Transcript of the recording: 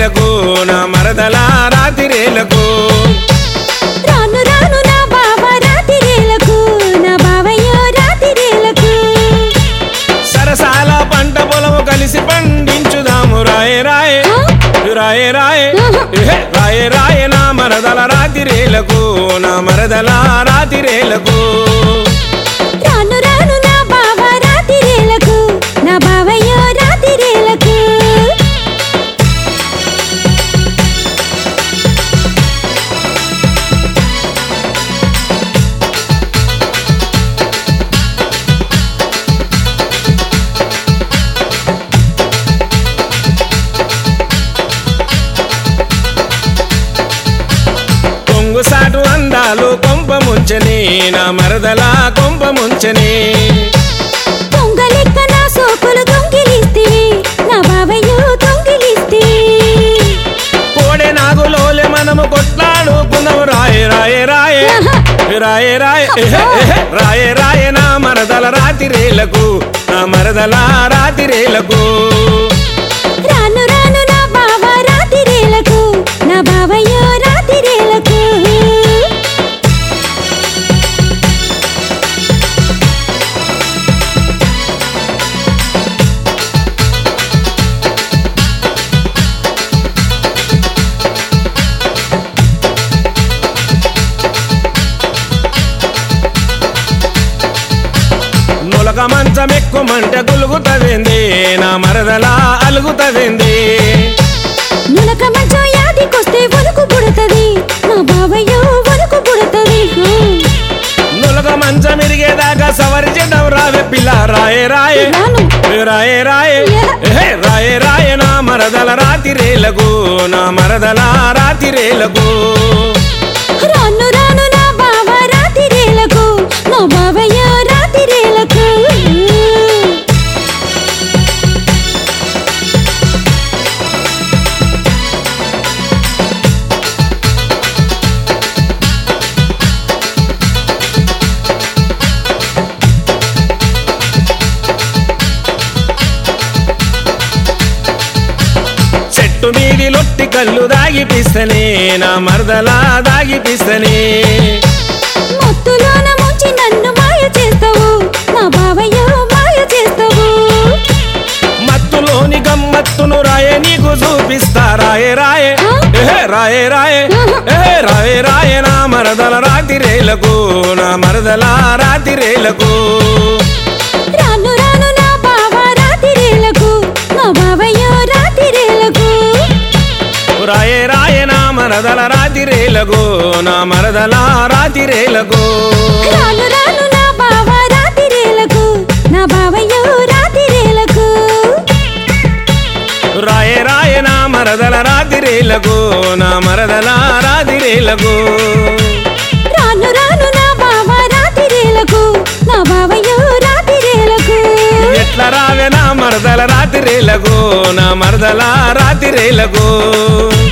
రాతిరేలకు నా మరదల రాతిరేలకు రాను రాను నా బావ రాతిరేలకు నా బావయ్యో రాతిరేలకు సరసాల పంట పొలము కలిసి పండించుదాము రాయే రాయే రాయే రాయే రాయే రాయే నా మరదల రాతిరేలకు నా మరదల రాతిరేలకు రాను రాను నా బావ రాతిరేలకు నా బావయ్యో రాతిరేలకు సాటు అందాలు కొంప ముంచని నా మరదల కొంప ముంచని పొంగలెక్క నా సోకులు దొంగిలిస్తివి నా బావయ్యో దొంగిలిస్తివి కోడె నాగులోలే మనము కొట్లాడుకుందాము రాయే రాయే రాయే రాయే రాయే రాయే రాయే నా మరదల రాతిరేలకు నా మరదల రాతిరేలకు రాను రాను నా బావ రాతిరేలకు నా బావయ్యో రాతిరేలకు నులక మంచం ఎక్కుమంటే గులుగుతవేంది నా మరదల అలుగుతవేంది నులక మంచం యాదికొస్తే వణుకు పుడతది నా బావయ్యో వణుకు పుడతది నులక మంచం ఇరిగేదాకా సవరి చెడ్డం రావే పిల్ల రాయే రాయే రాయే రాయే రాయే రాయే నా మరదల రాతిరేలకు నా మరదల రాతిరేలకు రాను రాను నా బావ రాతిరేలకు నా బావయ్యో రాతిరేలకు చెట్టు మీది లొట్టి కళ్ళు దాగిపిస్తనే నా మరదల దాగిపిస్తనే మత్తులోన ముంచి నన్ను మాయ చేస్తావు నా బావయ్యో మాయ చేస్తావు మత్తులోని గమ్మత్తును రాయే నీకు చూపిస్తా రాయే రాయే రాయే రాయే రాయే రాయే నా మరదల రాతిరేలకు నా మరదల రాతిరేలకు రాను రాను నా బావ రాతిరేలకు నా బావయ్యో రాతిరేలకు రాయే రాయే నా మరదల రాతిరేలకు నా మరదల రాతిరేలకు రాను రాను నా బావ రాతిరేలకు నా బావయ్యో రాతిరేలకు రాయే రాయే నా మరదల రాతిరేలకు నా మరదల రాతిరేలకు రాను రాను నా బావ రాతిరేలకు నా బావయ్యో రాతిరేలకు ఎట్లా రావే నా మరదల రాతిరేలకు నా మరదల రాతిరేలకు